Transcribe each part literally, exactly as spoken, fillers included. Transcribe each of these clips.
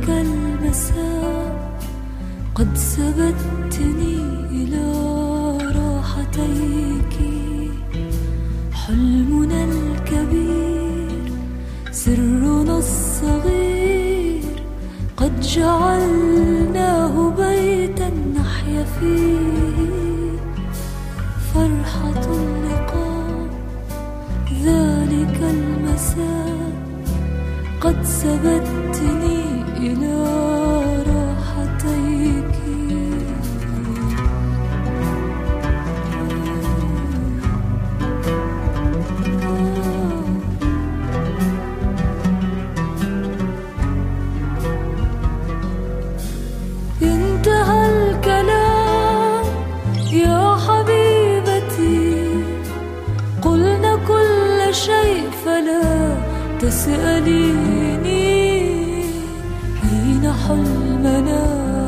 المساء قد سبتني إلى راحتيك. حلمنا الكبير سرنا الصغير قد جعلناه بيتا نحيا فيه. فرحة اللقاء ذلك المساء قد سبتني إلى راحتيك. انتهى الكلام يا حبيبتي، قلنا كل شيء فلا تسأليني. أين حلمنا؟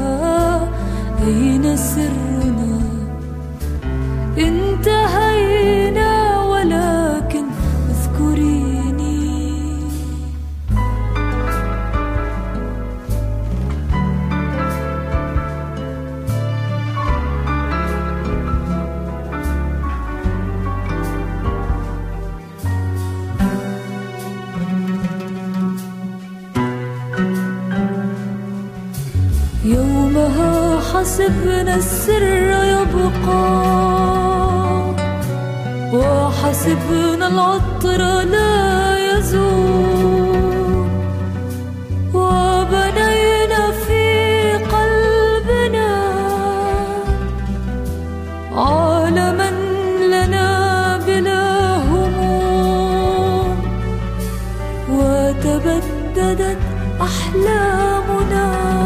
أين سرنا؟ انتهينا ولكن اذكريني. يومها حسبنا السر يبقى، وحسبنا العطر لا يزول، وبنينا في قلبنا عالما لنا بلا هموم. وتبددت أحلامنا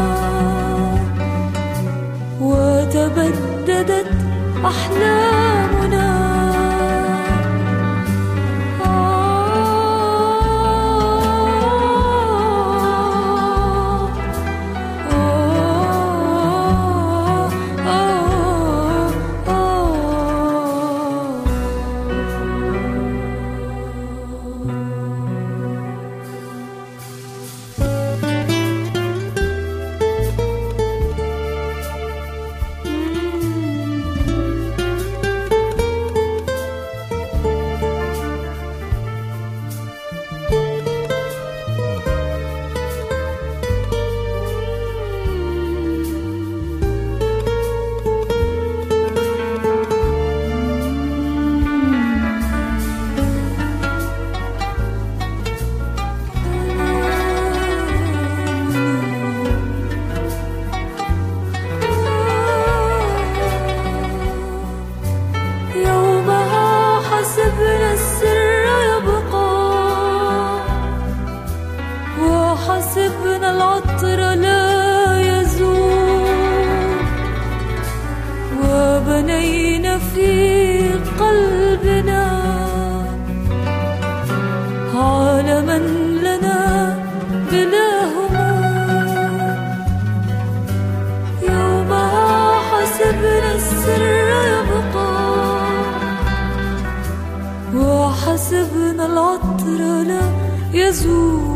وتبددت أحلامنا. حسبنا العطر لا يزول، وبنينا في قلبنا عالما لنا بلا هموم. يومها حسبنا السر يبقى، وحسبنا العطر لا يزول،